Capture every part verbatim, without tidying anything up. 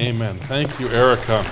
Amen. Thank you, Erica.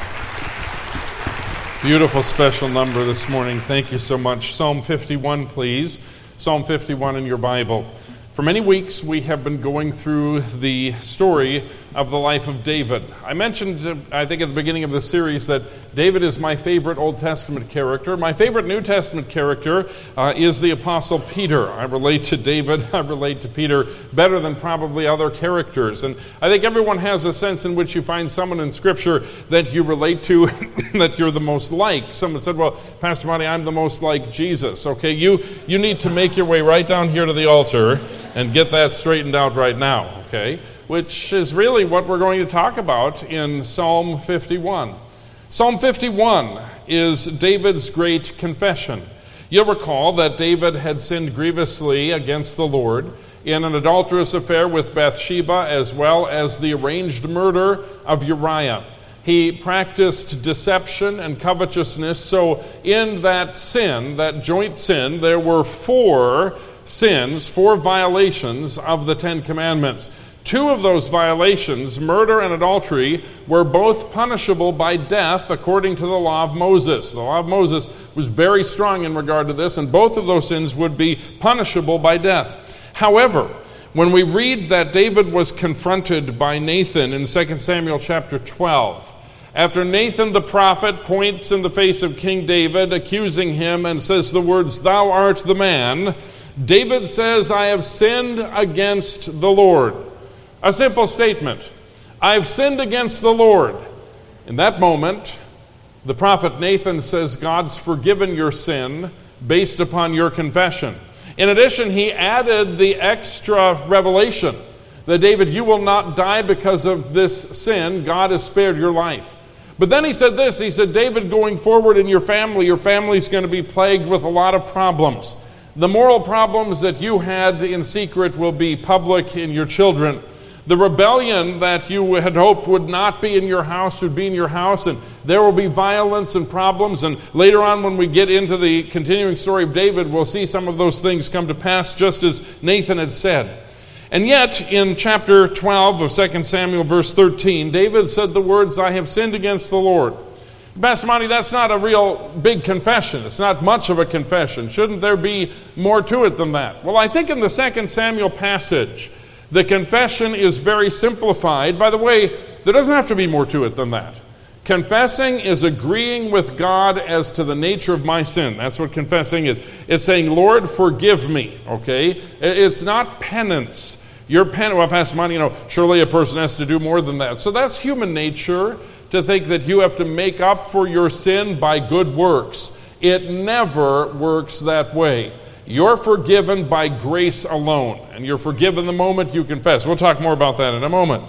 Beautiful special number this morning. Thank you so much. Psalm fifty-one, please. Psalm fifty-one in your Bible. For many weeks, we have been going through the story of the life of David. I mentioned, I think at the beginning of the series, that David is my favorite Old Testament character. My favorite New Testament character uh, is the Apostle Peter. I relate to David, I relate to Peter better than probably other characters. And I think everyone has a sense in which you find someone in Scripture that you relate to, that you're the most like. Someone said, well, Pastor Monty, I'm the most like Jesus. Okay, you, you need to make your way right down here to the altar and get that straightened out right now, okay? Which is really what we're going to talk about in Psalm fifty-one. Psalm fifty-one is David's great confession. You'll recall that David had sinned grievously against the Lord in an adulterous affair with Bathsheba, as well as the arranged murder of Uriah. He practiced deception and covetousness, so in that sin, that joint sin, there were four sins, four violations of the Ten Commandments. Two of those violations, murder and adultery, were both punishable by death according to the law of Moses. The law of Moses was very strong in regard to this, and both of those sins would be punishable by death. However, when we read that David was confronted by Nathan in Second Samuel chapter twelve, after Nathan the prophet points in the face of King David, accusing him, and says the words, "Thou art the man," David says, "I have sinned against the Lord." A simple statement. I've sinned against the Lord. In that moment, the prophet Nathan says, God's forgiven your sin based upon your confession. In addition, he added the extra revelation that, David, you will not die because of this sin. God has spared your life. But then he said this, he said, David, going forward in your family, your family's going to be plagued with a lot of problems. The moral problems that you had in secret will be public in your children. The rebellion that you had hoped would not be in your house would be in your house, and there will be violence and problems. And later on, when we get into the continuing story of David, we'll see some of those things come to pass, just as Nathan had said. And yet, in chapter twelve of Second Samuel, verse thirteen, David said the words, I have sinned against the Lord. Pastor Monty, that's not a real big confession. It's not much of a confession. Shouldn't there be more to it than that? Well, I think in the Second Samuel passage, the confession is very simplified. By the way, there doesn't have to be more to it than that. Confessing is agreeing with God as to the nature of my sin. That's what confessing is. It's saying, Lord, forgive me, okay? It's not penance. Your pen, well, Pastor Monty, you know, surely a person has to do more than that. So that's human nature, to think that you have to make up for your sin by good works. It never works that way. You're forgiven by grace alone, and you're forgiven the moment you confess. We'll talk more about that in a moment.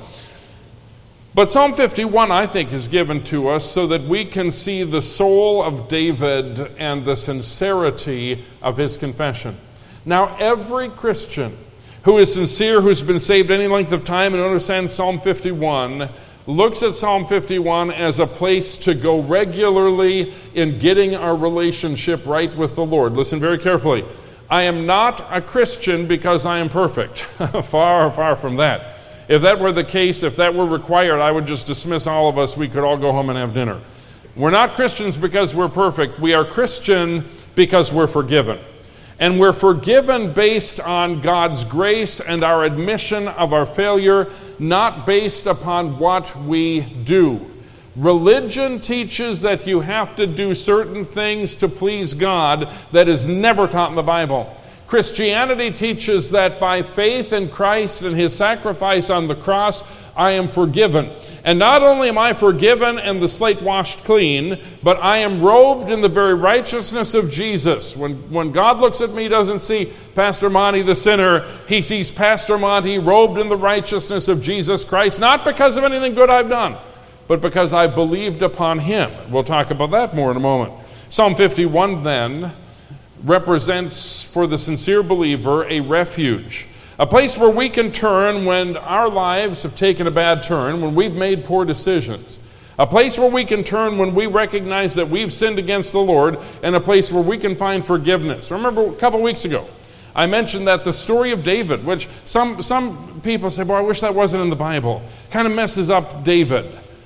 But Psalm fifty-one, I think, is given to us so that we can see the soul of David and the sincerity of his confession. Now, every Christian who is sincere, who's been saved any length of time and understands Psalm fifty-one, looks at Psalm fifty-one as a place to go regularly in getting our relationship right with the Lord. Listen very carefully. I am not a Christian because I am perfect. Far, far from that. If that were the case, if that were required, I would just dismiss all of us. We could all go home and have dinner. We're not Christians because we're perfect. We are Christian because we're forgiven. And we're forgiven based on God's grace and our admission of our failure, not based upon what we do. Religion teaches that you have to do certain things to please God. That is never taught in the Bible. Christianity teaches that by faith in Christ and his sacrifice on the cross, I am forgiven. And not only am I forgiven and the slate washed clean, but I am robed in the very righteousness of Jesus. When, when God looks at me, he doesn't see Pastor Monty the sinner. He sees Pastor Monty robed in the righteousness of Jesus Christ, not because of anything good I've done, but because I believed upon him. We'll talk about that more in a moment. Psalm fifty-one, then, represents for the sincere believer a refuge. A place where we can turn when our lives have taken a bad turn, when we've made poor decisions. A place where we can turn when we recognize that we've sinned against the Lord, and a place where we can find forgiveness. Remember a couple weeks ago, I mentioned that the story of David, which some, some people say, boy, I wish that wasn't in the Bible, kind of messes up David.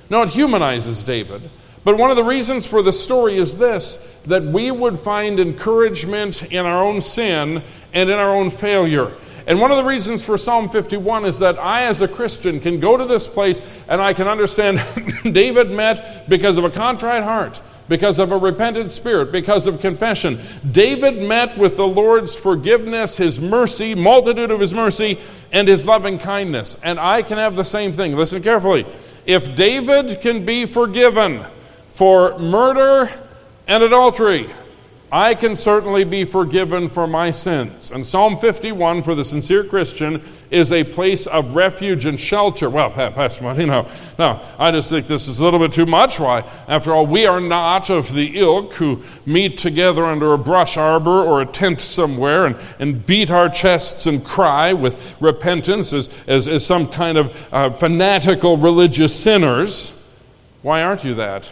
No, it humanizes David. But one of the reasons for the story is this, that we would find encouragement in our own sin and in our own failure. And one of the reasons for Psalm fifty-one is that I, as a Christian, can go to this place and I can understand David met because of a contrite heart, because of a repentant spirit, because of confession. David met with the Lord's forgiveness, His mercy, multitude of His mercy, and His loving kindness. And I can have the same thing. Listen carefully. If David can be forgiven for murder and adultery, I can certainly be forgiven for my sins. And Psalm fifty-one, for the sincere Christian, is a place of refuge and shelter. Well, Pastor Monty, no, no, I just think this is a little bit too much. Why? After all, we are not of the ilk who meet together under a brush arbor or a tent somewhere and, and beat our chests and cry with repentance as, as, as some kind of uh, fanatical religious sinners. Why aren't you that?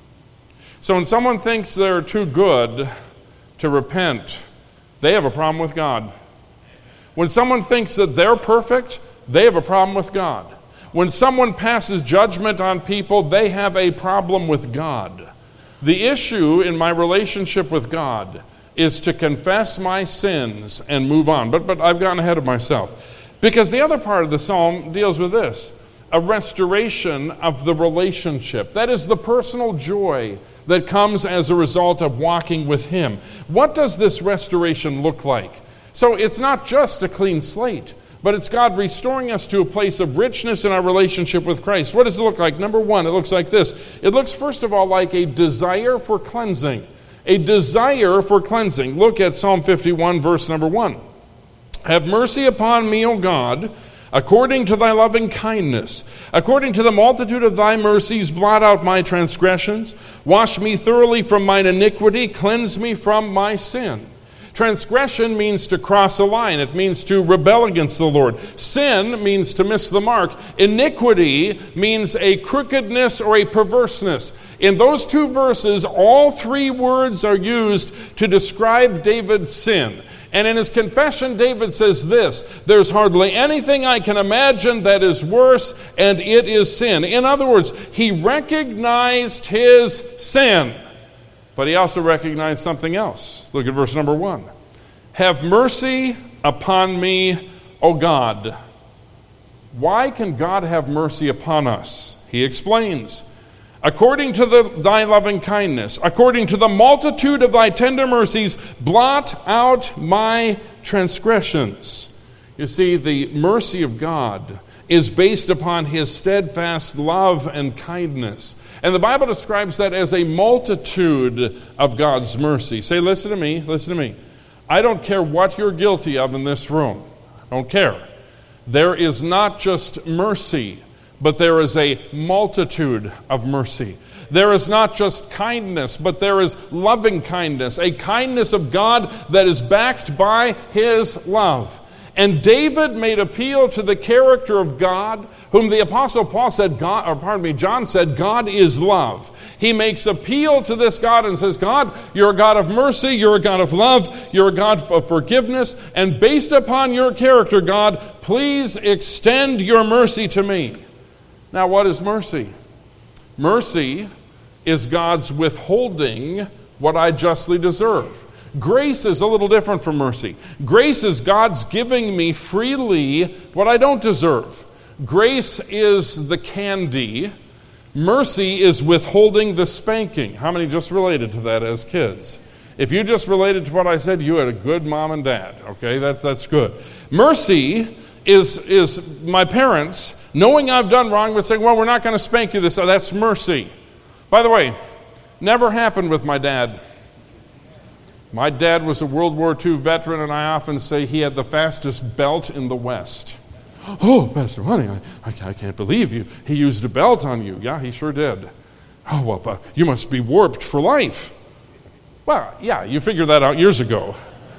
So when someone thinks they're too good to repent, they have a problem with God. When someone thinks that they're perfect, they have a problem with God. When someone passes judgment on people, they have a problem with God. The issue in my relationship with God is to confess my sins and move on. But, but I've gotten ahead of myself. Because the other part of the psalm deals with this, a restoration of the relationship. That is the personal joy that comes as a result of walking with Him. What does this restoration look like? So it's not just a clean slate, but it's God restoring us to a place of richness in our relationship with Christ. What does it look like? Number one, it looks like this. It looks, first of all, like a desire for cleansing. A desire for cleansing. Look at Psalm fifty-one, verse number one. Have mercy upon me, O God, according to thy loving kindness, according to the multitude of thy mercies, blot out my transgressions. Wash me thoroughly from mine iniquity. Cleanse me from my sin. Transgression means to cross a line. It means to rebel against the Lord. Sin means to miss the mark. Iniquity means a crookedness or a perverseness. In those two verses, all three words are used to describe David's sin. And in his confession, David says this, there's hardly anything I can imagine that is worse, and it is sin. In other words, he recognized his sin, but he also recognized something else. Look at verse number one. Have mercy upon me, O God. Why can God have mercy upon us? He explains. According to the, thy loving kindness, according to the multitude of thy tender mercies, blot out my transgressions. You see, the mercy of God is based upon His steadfast love and kindness. And the Bible describes that as a multitude of God's mercy. Say, listen to me, listen to me. I don't care what you're guilty of in this room. I don't care. There is not just mercy, but there is a multitude of mercy. There is not just kindness, but there is loving kindness, a kindness of God that is backed by His love. And David made appeal to the character of God, whom the Apostle Paul said, God, or pardon me, John said, God is love. He makes appeal to this God and says, God, you're a God of mercy, you're a God of love, you're a God of forgiveness, and based upon your character, God, please extend your mercy to me. Now, what is mercy? Mercy is God's withholding what I justly deserve. Grace is a little different from mercy. Grace is God's giving me freely what I don't deserve. Grace is the candy. Mercy is withholding the spanking. How many just related to that as kids? If you just related to what I said, you had a good mom and dad. Okay, that, that's good. Mercy is, is my parents, knowing I've done wrong, but saying, well, we're not going to spank you this. So that's mercy. By the way, never happened with my dad. My dad was a World War Two veteran, and I often say he had the fastest belt in the West. Oh, Pastor Honey, I, I, I can't believe you. He used a belt on you. Yeah, he sure did. Oh, well, uh, you must be warped for life. Well, yeah, you figured that out years ago.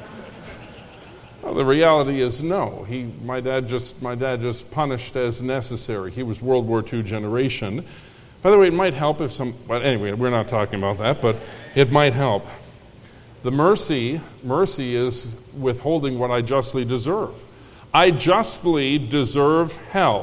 Well, the reality is no. He, my dad just, my dad just punished as necessary. He was World War Two generation. By the way, it might help if some. But anyway, we're not talking about that, but it might help. The mercy, mercy is withholding what I justly deserve. I justly deserve hell.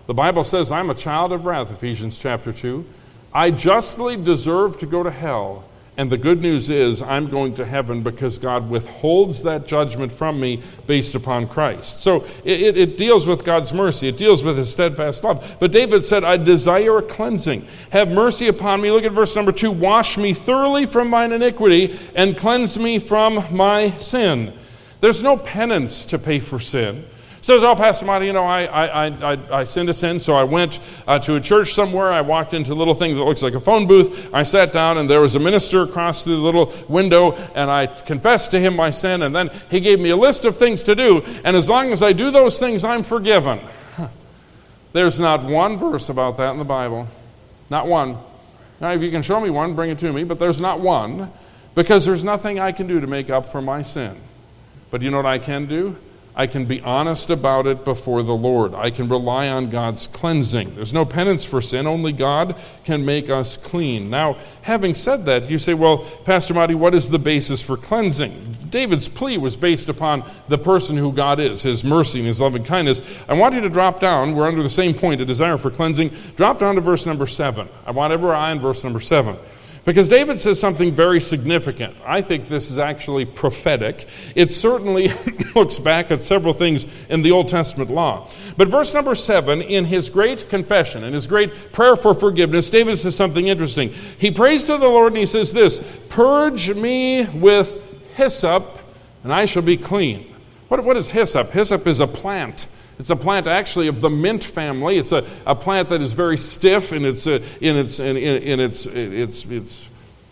The Bible says I'm a child of wrath, Ephesians chapter two. I justly deserve to go to hell. And the good news is I'm going to heaven because God withholds that judgment from me based upon Christ. So it, it deals with God's mercy. It deals with his steadfast love. But David said, I desire a cleansing. Have mercy upon me. Look at verse number two. Wash me thoroughly from mine iniquity and cleanse me from my sin. There's no penance to pay for sin. Says, oh, Pastor Monty, you know, I I I, I sinned a sin, so I went uh, to a church somewhere. I walked into a little thing that looks like a phone booth. I sat down, and there was a minister across through the little window, and I confessed to him my sin, and then he gave me a list of things to do, and as long as I do those things, I'm forgiven. Huh. There's not one verse about that in the Bible. Not one. Now, if you can show me one, bring it to me, but there's not one, because there's nothing I can do to make up for my sin. But you know what I can do? I can be honest about it before the Lord. I can rely on God's cleansing. There's no penance for sin. Only God can make us clean. Now, having said that, you say, well, Pastor Marty, what is the basis for cleansing? David's plea was based upon the person who God is, his mercy and his loving kindness. I want you to drop down. We're under the same point, a desire for cleansing. Drop down to verse number seven. I want every eye on verse number seven. Because David says something very significant. I think this is actually prophetic. It certainly looks back at several things in the Old Testament law. But verse number seven, in his great confession, in his great prayer for forgiveness, David says something interesting. He prays to the Lord and he says this, purge me with hyssop and I shall be clean. What, what is hyssop? Hyssop is a plant. It's a plant actually of the mint family. It's a, a plant that is very stiff in its uh, in its in, in its its its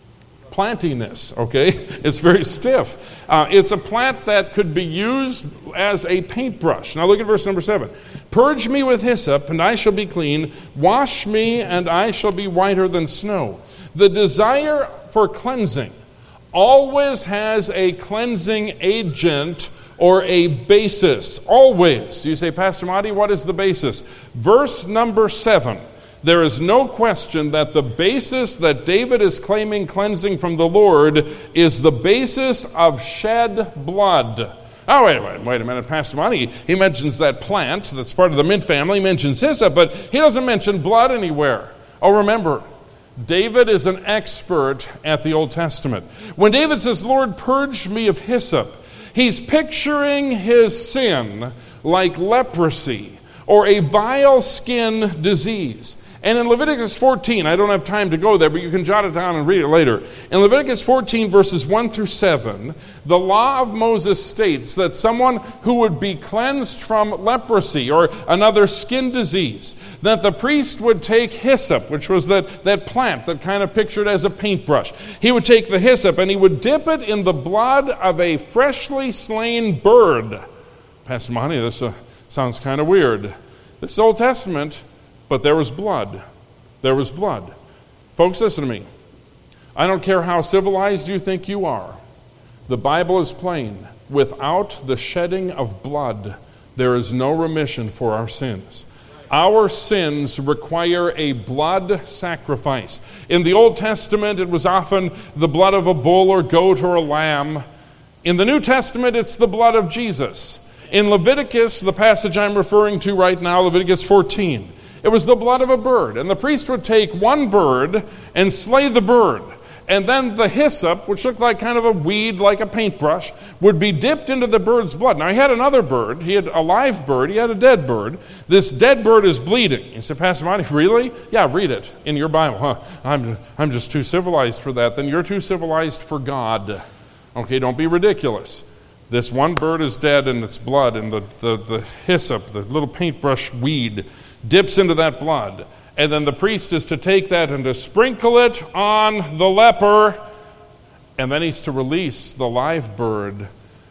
plantiness. Okay, it's very stiff. Uh, it's a plant that could be used as a paintbrush. Now look at verse number seven. Purge me with hyssop, and I shall be clean. Wash me, and I shall be whiter than snow. The desire for cleansing always has a cleansing agent or a basis, always. You say, Pastor Marty, what is the basis? Verse number seven. There is no question that the basis that David is claiming cleansing from the Lord is the basis of shed blood. Oh, wait, wait, wait a minute, Pastor Marty. He mentions that plant that's part of the mint family. He mentions hyssop, but he doesn't mention blood anywhere. Oh, remember, David is an expert at the Old Testament. When David says, Lord, purge me of hyssop, he's picturing his sin like leprosy or a vile skin disease. And in Leviticus fourteen, I don't have time to go there, but you can jot it down and read it later. In Leviticus fourteen, verses one through seven, the law of Moses states that someone who would be cleansed from leprosy or another skin disease, that the priest would take hyssop, which was that, that plant that kind of pictured as a paintbrush. He would take the hyssop and he would dip it in the blood of a freshly slain bird. Pastor Monty, this uh, sounds kind of weird. This is Old Testament. But there was blood. There was blood. Folks, listen to me. I don't care how civilized you think you are. The Bible is plain. Without the shedding of blood, there is no remission for our sins. Our sins require a blood sacrifice. In the Old Testament, it was often the blood of a bull or goat or a lamb. In the New Testament, it's the blood of Jesus. In Leviticus, the passage I'm referring to right now, Leviticus fourteen, it was the blood of a bird. And the priest would take one bird and slay the bird. And then the hyssop, which looked like kind of a weed, like a paintbrush, would be dipped into the bird's blood. Now, he had another bird. He had a live bird. He had a dead bird. This dead bird is bleeding. You said, Pastor Monty, really? Yeah, read it in your Bible. Huh? I'm, I'm just too civilized for that. Then you're too civilized for God. Okay, don't be ridiculous. This one bird is dead and its blood and the, the, the hyssop, the little paintbrush weed, dips into that blood. And then the priest is to take that and to sprinkle it on the leper. And then he's to release the live bird.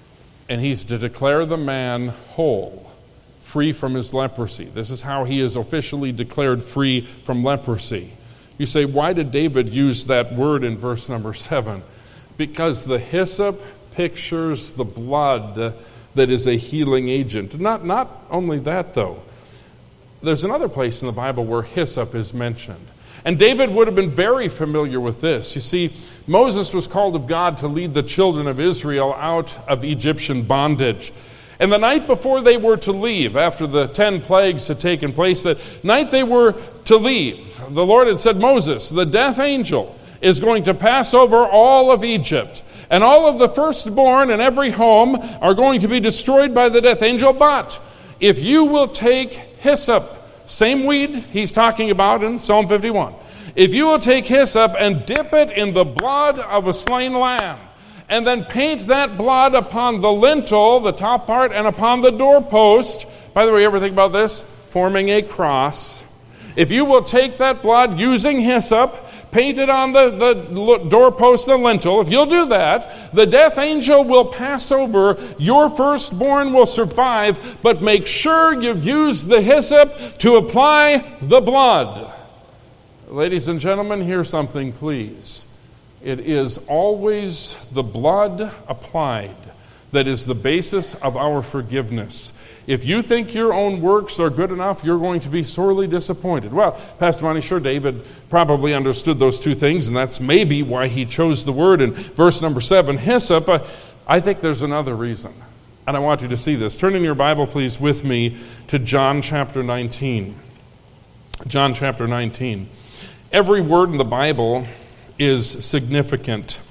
And he's to declare the man whole, free from his leprosy. This is how he is officially declared free from leprosy. You say, why did David use that word in verse number seven? Because the hyssop pictures the blood that is a healing agent. Not, not only that, though. There's another place in the Bible where hyssop is mentioned. And David would have been very familiar with this. You see, Moses was called of God to lead the children of Israel out of Egyptian bondage. And the night before they were to leave, after the ten plagues had taken place, that night they were to leave, the Lord had said, Moses, the death angel is going to pass over all of Egypt, and all of the firstborn in every home are going to be destroyed by the death angel. But if you will take hyssop, same weed he's talking about in Psalm fifty-one, if you will take hyssop and dip it in the blood of a slain lamb, and then paint that blood upon the lintel, the top part, and upon the doorpost. By the way, you ever think about this? Forming a cross. If you will take that blood using hyssop, paint it on the, the doorpost, the lintel, if you'll do that, the death angel will pass over, your firstborn will survive, but make sure you've used the hyssop to apply the blood. Ladies and gentlemen, hear something, please. It is always the blood applied that is the basis of our forgiveness. If you think your own works are good enough, you're going to be sorely disappointed. Well, Pastor Monty, sure, David probably understood those two things, and that's maybe why he chose the word in verse number seven, hyssop. Uh, I think there's another reason, and I want you to see this. Turn in your Bible, please, with me to John chapter nineteen. John chapter nineteen. Every word in the Bible is significant.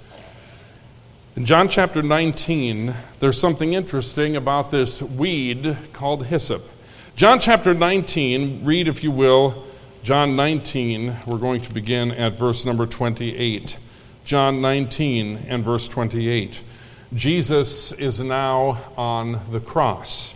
In John chapter nineteen, there's something interesting about this weed called hyssop. John chapter nineteen, read if you will, John nineteen, we're going to begin at verse number twenty-eight. John nineteen and verse twenty-eight. Jesus is now on the cross.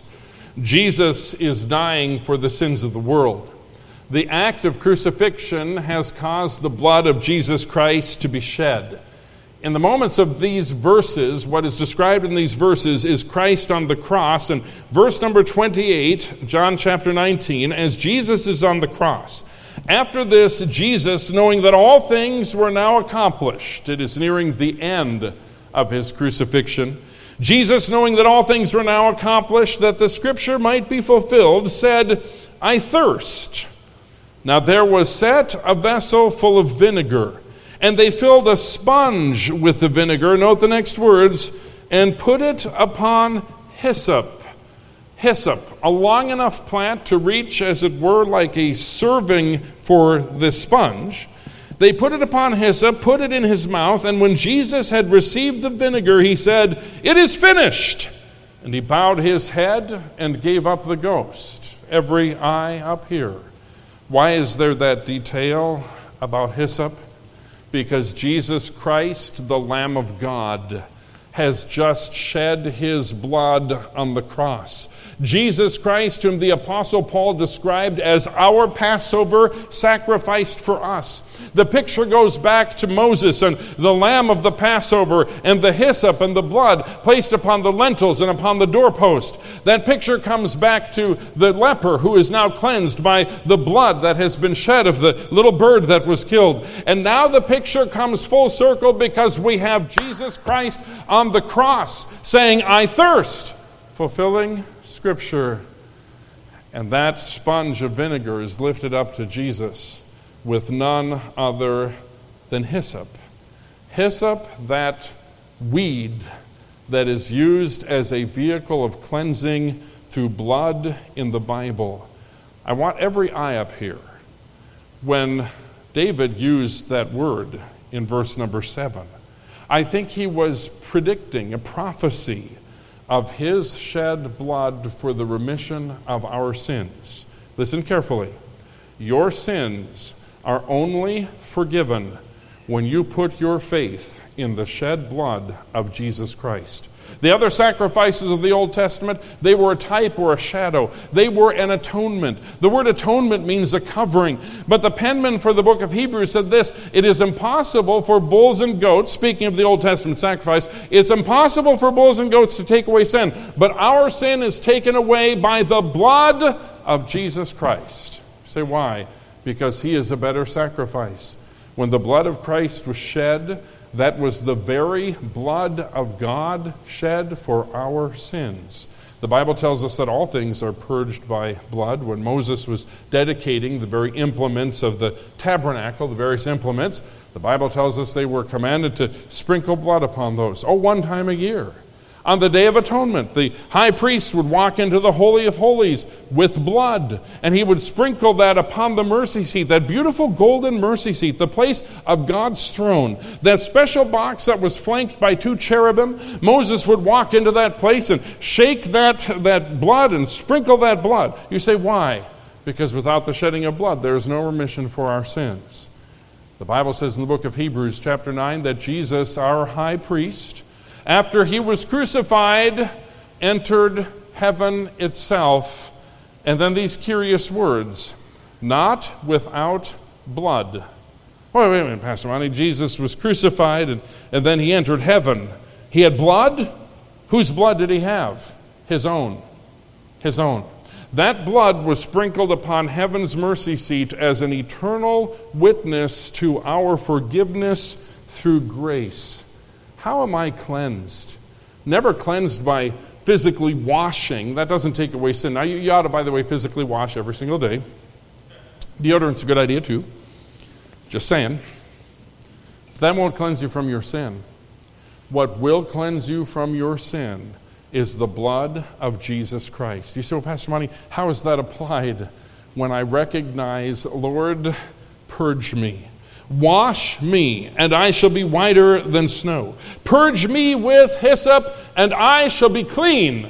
Jesus is dying for the sins of the world. The act of crucifixion has caused the blood of Jesus Christ to be shed. In the moments of these verses, what is described in these verses is Christ on the cross. And verse number twenty-eight, John chapter nineteen, as Jesus is on the cross. After this, Jesus, knowing that all things were now accomplished, it is nearing the end of his crucifixion. Jesus, knowing that all things were now accomplished, that the scripture might be fulfilled, said, I thirst. Now there was set a vessel full of vinegar, and they filled a sponge with the vinegar, note the next words, and put it upon hyssop. Hyssop, a long enough plant to reach, as it were, like a serving for this sponge. They put it upon hyssop, put it in his mouth, and when Jesus had received the vinegar, he said, It is finished! And he bowed his head and gave up the ghost. Every eye up here. Why is there that detail about hyssop? Because Jesus Christ, the Lamb of God, has just shed his blood on the cross. Jesus Christ, whom the Apostle Paul described as our Passover, sacrificed for us. The picture goes back to Moses and the lamb of the Passover and the hyssop and the blood placed upon the lintels and upon the doorpost. That picture comes back to the leper who is now cleansed by the blood that has been shed of the little bird that was killed. And now the picture comes full circle because we have Jesus Christ on the cross saying, I thirst, fulfilling Scripture. And that sponge of vinegar is lifted up to Jesus with none other than hyssop. Hyssop, that weed that is used as a vehicle of cleansing through blood in the Bible. I want every eye up here. When David used that word in verse number seven, I think he was predicting a prophecy of his shed blood for the remission of our sins. Listen carefully. Your sins are only forgiven when you put your faith in the shed blood of Jesus Christ. The other sacrifices of the Old Testament, they were a type or a shadow. They were an atonement. The word atonement means a covering. But the penman for the book of Hebrews said this, it is impossible for bulls and goats, speaking of the Old Testament sacrifice, it's impossible for bulls and goats to take away sin. But our sin is taken away by the blood of Jesus Christ. You say, why? Because he is a better sacrifice. When the blood of Christ was shed, that was the very blood of God shed for our sins. The Bible tells us that all things are purged by blood. When Moses was dedicating the very implements of the tabernacle, the various implements, the Bible tells us they were commanded to sprinkle blood upon those. Oh, one time a year. On the Day of Atonement, the high priest would walk into the Holy of Holies with blood, and he would sprinkle that upon the mercy seat, that beautiful golden mercy seat, the place of God's throne, that special box that was flanked by two cherubim. Moses would walk into that place and shake that, that blood and sprinkle that blood. You say, why? Because without the shedding of blood, there is no remission for our sins. The Bible says in the book of Hebrews, chapter nine, that Jesus, our high priest, after he was crucified, entered heaven itself. And then these curious words, not without blood. Wait, wait a minute, Pastor Monty. Jesus was crucified and, and then he entered heaven. He had blood? Whose blood did he have? His own. His own. That blood was sprinkled upon heaven's mercy seat as an eternal witness to our forgiveness through grace. How am I cleansed? Never cleansed by physically washing. That doesn't take away sin. Now, you, you ought to, by the way, physically wash every single day. Deodorant's a good idea, too. Just saying. That won't cleanse you from your sin. What will cleanse you from your sin is the blood of Jesus Christ. You say, well, Pastor Monty, how is that applied? When I recognize, Lord, purge me. Wash me, and I shall be whiter than snow. Purge me with hyssop, and I shall be clean.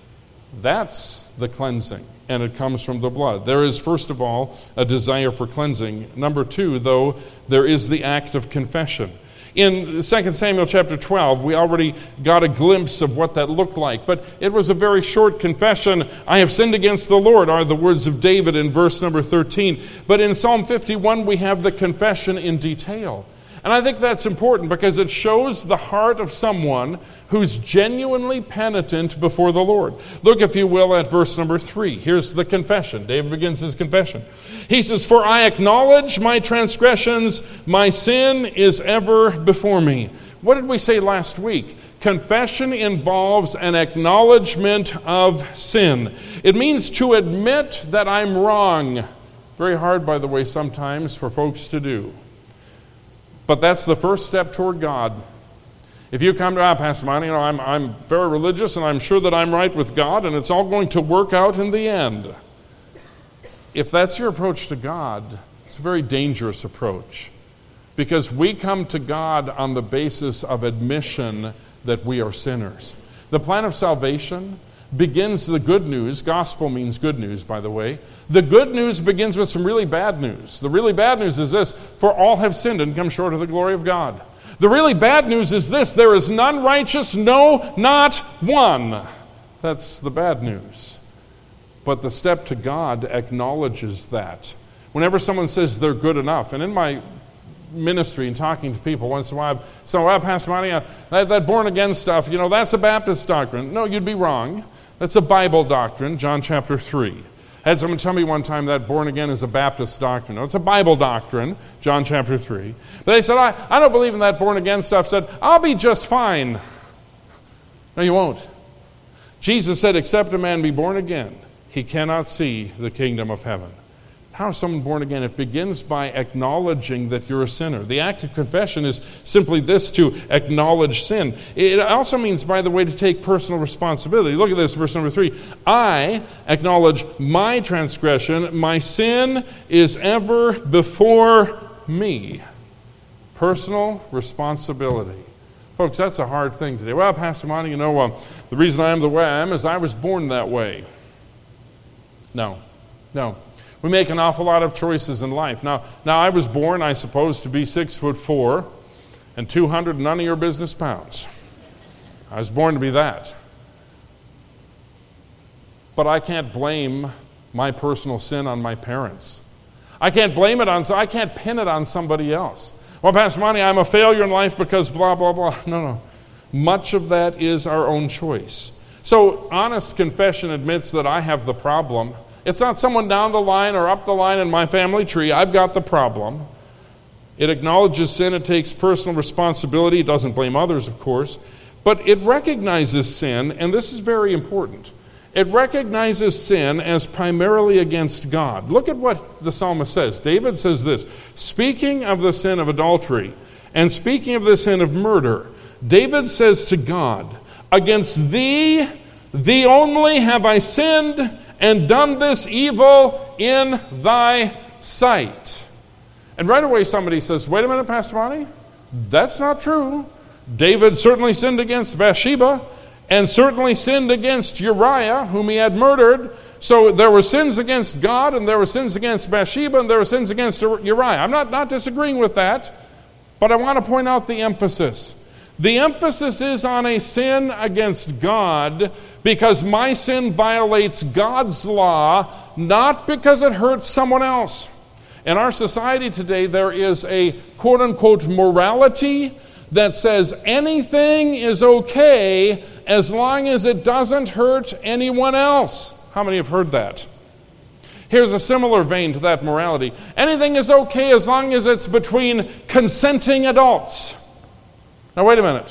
That's the cleansing, and it comes from the blood. There is, first of all, a desire for cleansing. Number two, though, there is the act of confession. In Second Samuel chapter twelve, we already got a glimpse of what that looked like, but it was a very short confession. I have sinned against the Lord, are the words of David in verse number thirteen. But in Psalm fifty-one, we have the confession in detail. And I think that's important because it shows the heart of someone who's genuinely penitent before the Lord. Look, if you will, at verse number three. Here's the confession. David begins his confession. He says, "For I acknowledge my transgressions, my sin is ever before me." What did we say last week? Confession involves an acknowledgement of sin. It means to admit that I'm wrong. Very hard, by the way, sometimes for folks to do. But that's the first step toward God. If you come to, ah, Pastor Monty, you know, I'm, I'm very religious and I'm sure that I'm right with God and it's all going to work out in the end. If that's your approach to God, it's a very dangerous approach. Because we come to God on the basis of admission that we are sinners. The plan of salvation begins the good news. Gospel means good news, by the way. The good news begins with some really bad news. The really bad news is this: for all have sinned and come short of the glory of God. The really bad news is this: there is none righteous, no, not one. That's the bad news. But the step to God acknowledges that. Whenever someone says they're good enough, and in my ministry and talking to people once in a while, so, well, Pastor Monty, uh, that, that born-again stuff, you know, that's a Baptist doctrine. No, you'd be wrong. That's a Bible doctrine, John chapter three. I had someone tell me one time that born-again is a Baptist doctrine. No, it's a Bible doctrine, John chapter three. But they said, I, I don't believe in that born-again stuff. Said, I'll be just fine. No, you won't. Jesus said, except a man be born again, he cannot see the kingdom of heaven. How is someone born again? It begins by acknowledging that you're a sinner. The act of confession is simply this: to acknowledge sin. It also means, by the way, to take personal responsibility. Look at this, verse number three. I acknowledge my transgression. My sin is ever before me. Personal responsibility. Folks, that's a hard thing to do. Well, Pastor Monty, you know, uh, the reason I am the way I am is I was born that way. No, no. We make an awful lot of choices in life. Now, now I was born, I suppose, to be six foot four and two hundred none of your business pounds. I was born to be that. But I can't blame my personal sin on my parents. I can't blame it on, I can't pin it on somebody else. Well, Pastor Monty, I'm a failure in life because blah, blah, blah. No, no. Much of that is our own choice. So, honest confession admits that I have the problem. It's not someone down the line or up the line in my family tree. I've got the problem. It acknowledges sin. It takes personal responsibility. It doesn't blame others, of course. But it recognizes sin, and this is very important. It recognizes sin as primarily against God. Look at what the psalmist says. David says this: speaking of the sin of adultery and speaking of the sin of murder, David says to God, Against thee, thee only have I sinned, and done this evil in thy sight. And right away somebody says, wait a minute, Pastor Monty, that's not true. David certainly sinned against Bathsheba, and certainly sinned against Uriah, whom he had murdered. So there were sins against God, and there were sins against Bathsheba, and there were sins against Uriah. I'm not, not disagreeing with that, but I want to point out the emphasis. The emphasis is on a sin against God because my sin violates God's law, not because it hurts someone else. In our society today, there is a quote-unquote morality that says anything is okay as long as it doesn't hurt anyone else. How many have heard that? Here's a similar vein to that morality. Anything is okay as long as it's between consenting adults. Now, wait a minute.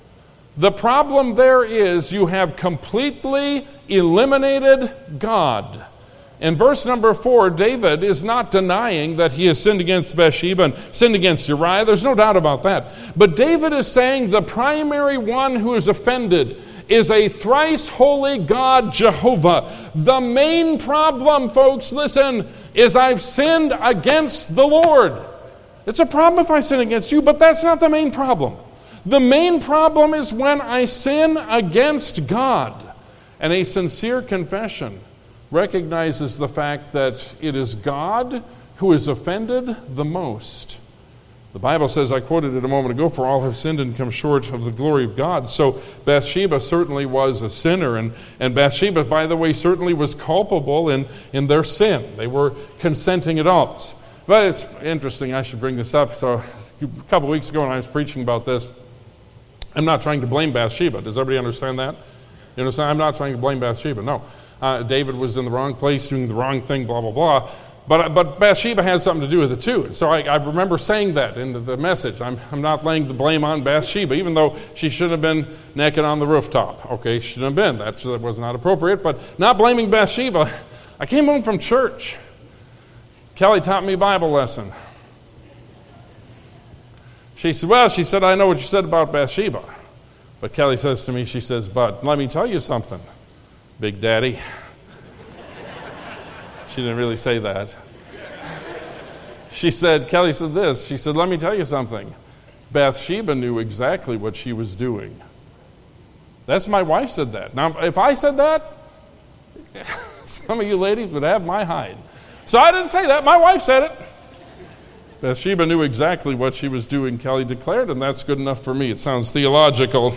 The problem there is you have completely eliminated God. In verse number four, David is not denying that he has sinned against Bathsheba and sinned against Uriah. There's no doubt about that. But David is saying the primary one who is offended is a thrice holy God, Jehovah. The main problem, folks, listen, is I've sinned against the Lord. It's a problem if I sin against you, but that's not the main problem. The main problem is when I sin against God. And a sincere confession recognizes the fact that it is God who is offended the most. The Bible says, I quoted it a moment ago, for all have sinned and come short of the glory of God. So Bathsheba certainly was a sinner, and, and Bathsheba, by the way, certainly was culpable in, in their sin. They were consenting adults. But it's interesting, I should bring this up. So a couple weeks ago when I was preaching about this, I'm not trying to blame Bathsheba. Does everybody understand that? You understand? I'm not trying to blame Bathsheba. No. Uh, David was in the wrong place, doing the wrong thing, blah, blah, blah. But but Bathsheba had something to do with it too. And so I, I remember saying that in the, the message. I'm, I'm not laying the blame on Bathsheba, even though she should have been naked on the rooftop. Okay, she shouldn't have been. That, that was not appropriate. But not blaming Bathsheba. I came home from church. Kelly taught me a Bible lesson. She said, well, she said, I know what you said about Bathsheba. But Kelly says to me, she says, but let me tell you something, Big Daddy. She didn't really say that. She said, Kelly said this, she said, let me tell you something. Bathsheba knew exactly what she was doing. That's my wife said that. Now, if I said that, some of you ladies would have my hide. So I didn't say that, my wife said it. Bathsheba knew exactly what she was doing, Kelly declared, and that's good enough for me. It sounds theological.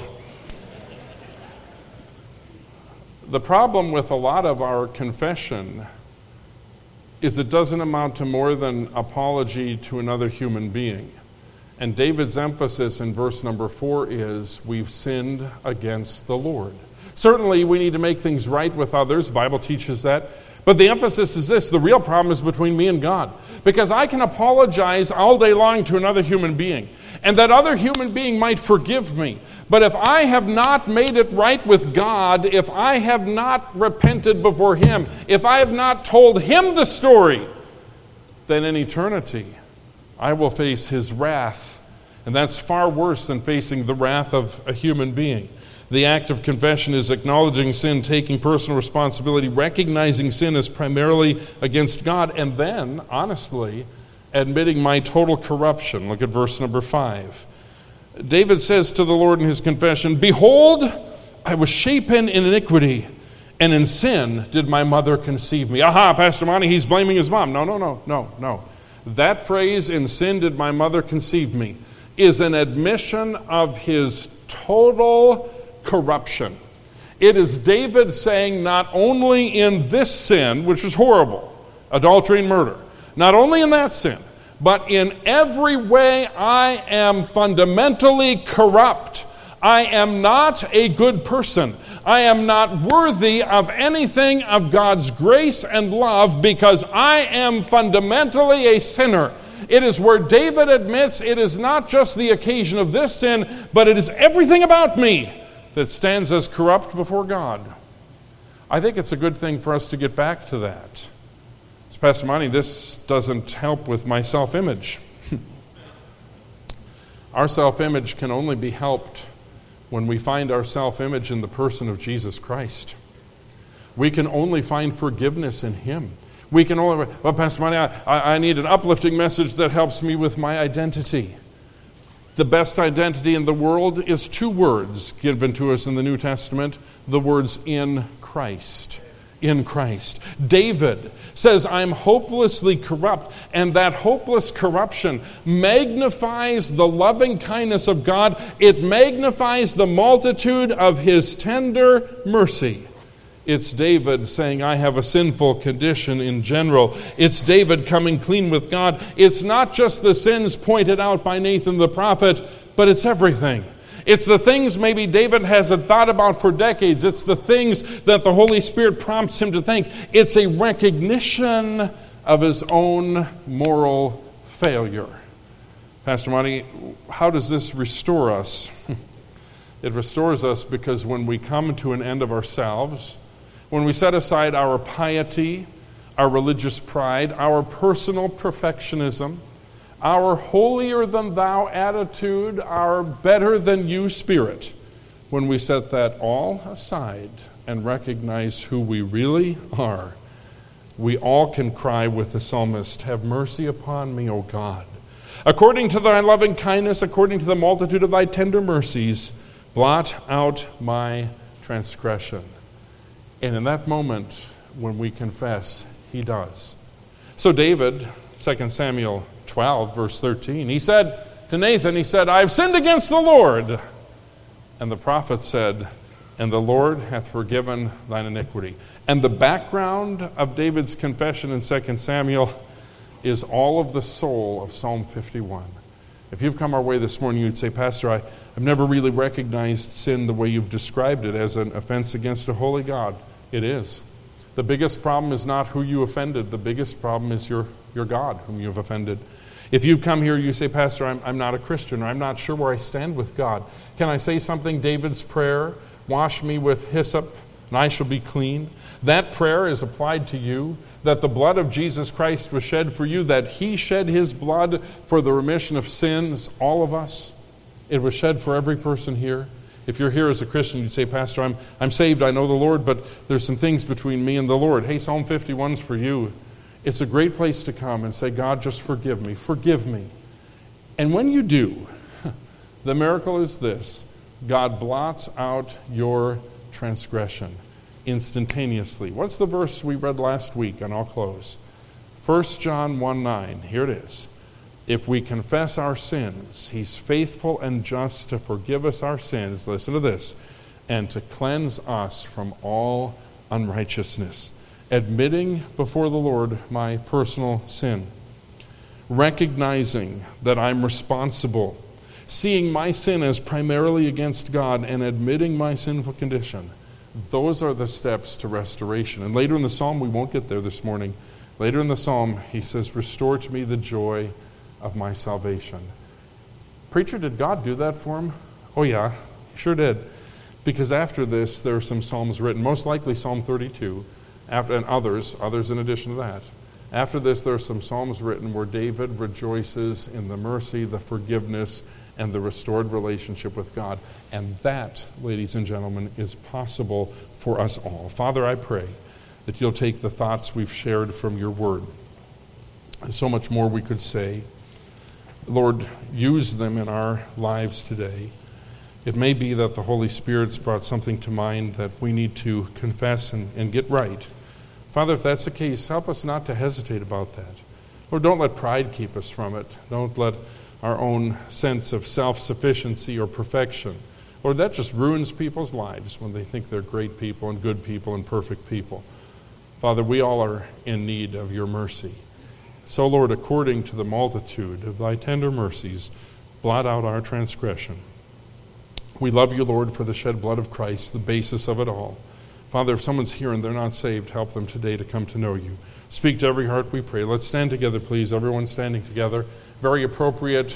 The problem with a lot of our confession is it doesn't amount to more than apology to another human being. And David's emphasis in verse number four is, we've sinned against the Lord. Certainly, we need to make things right with others. The Bible teaches that. But the emphasis is this, the real problem is between me and God. Because I can apologize all day long to another human being, and that other human being might forgive me. But if I have not made it right with God, if I have not repented before Him, if I have not told Him the story, then in eternity I will face His wrath. And that's far worse than facing the wrath of a human being. The act of confession is acknowledging sin, taking personal responsibility, recognizing sin as primarily against God, and then, honestly, admitting my total corruption. Look at verse number five. David says to the Lord in his confession, behold, I was shapen in iniquity, and in sin did my mother conceive me. Aha, Pastor Monty, he's blaming his mom. No, no, no, no, no. That phrase, in sin did my mother conceive me, is an admission of his total corruption. It is David saying, not only in this sin, which is horrible, adultery and murder, not only in that sin, but in every way I am fundamentally corrupt. I am not a good person. I am not worthy of anything of God's grace and love because I am fundamentally a sinner. It is where David admits it is not just the occasion of this sin, but it is everything about me that stands as corrupt before God. I think it's a good thing for us to get back to that. So, Pastor Monty, this doesn't help with my self-image. Our self-image can only be helped when we find our self-image in the person of Jesus Christ. We can only find forgiveness in Him. We can only, well, Pastor Monty, I, I need an uplifting message that helps me with my identity. The best identity in the world is two words given to us in the New Testament, the words in Christ. In Christ. David says, I'm hopelessly corrupt, and that hopeless corruption magnifies the loving kindness of God. It magnifies the multitude of His tender mercy. It's David saying, I have a sinful condition in general. It's David coming clean with God. It's not just the sins pointed out by Nathan the prophet, but it's everything. It's the things maybe David hasn't thought about for decades. It's the things that the Holy Spirit prompts him to think. It's a recognition of his own moral failure. Pastor Monty, how does this restore us? It restores us because when we come to an end of ourselves, when we set aside our piety, our religious pride, our personal perfectionism, our holier-than-thou attitude, our better-than-you spirit, when we set that all aside and recognize who we really are, we all can cry with the psalmist, have mercy upon me, O God. According to thy loving kindness, according to the multitude of thy tender mercies, blot out my transgression. And in that moment, when we confess, He does. So David, Second Samuel twelve, verse thirteen, he said to Nathan, he said, I've sinned against the Lord. And the prophet said, and the Lord hath forgiven thine iniquity. And the background of David's confession in Second Samuel is all of the soul of Psalm fifty-one. If you've come our way this morning, you'd say, Pastor, I, I've never really recognized sin the way you've described it as an offense against a holy God. It is. The biggest problem is not who you offended. The biggest problem is your, your God whom you have offended. If you come here, you say, Pastor, I'm, I'm not a Christian, or I'm not sure where I stand with God. Can I say something? David's prayer, wash me with hyssop, and I shall be clean. That prayer is applied to you, that the blood of Jesus Christ was shed for you, that He shed His blood for the remission of sins, all of us. It was shed for every person here. If you're here as a Christian, you'd say, Pastor, I'm, I'm saved, I know the Lord, but there's some things between me and the Lord. Hey, Psalm fifty-one's for you. It's a great place to come and say, God, just forgive me, forgive me. And when you do, the miracle is this. God blots out your transgression instantaneously. What's the verse we read last week? And I'll close. First John one nine. Here it is. If we confess our sins, He's faithful and just to forgive us our sins, listen to this, and to cleanse us from all unrighteousness. Admitting before the Lord my personal sin. Recognizing that I'm responsible. Seeing my sin as primarily against God and admitting my sinful condition. Those are the steps to restoration. And later in the psalm, we won't get there this morning. Later in the psalm, he says, restore to me the joy of my salvation. Preacher, did God do that for him? Oh yeah, He sure did. Because after this, there are some psalms written, most likely Psalm thirty-two, after, and others, others in addition to that. After this, there are some psalms written where David rejoices in the mercy, the forgiveness, and the restored relationship with God. And that, ladies and gentlemen, is possible for us all. Father, I pray that You'll take the thoughts we've shared from Your word. And so much more we could say. Lord, use them in our lives today. It may be that the Holy Spirit's brought something to mind that we need to confess and, and get right. Father, if that's the case, help us not to hesitate about that. Lord, don't let pride keep us from it. Don't let our own sense of self-sufficiency or perfection. Lord, that just ruins people's lives when they think they're great people and good people and perfect people. Father, we all are in need of Your mercy. So, Lord, according to the multitude of Thy tender mercies, blot out our transgression. We love You, Lord, for the shed blood of Christ, the basis of it all. Father, if someone's here and they're not saved, help them today to come to know You. Speak to every heart, we pray. Let's stand together, please. Everyone standing together. Very appropriate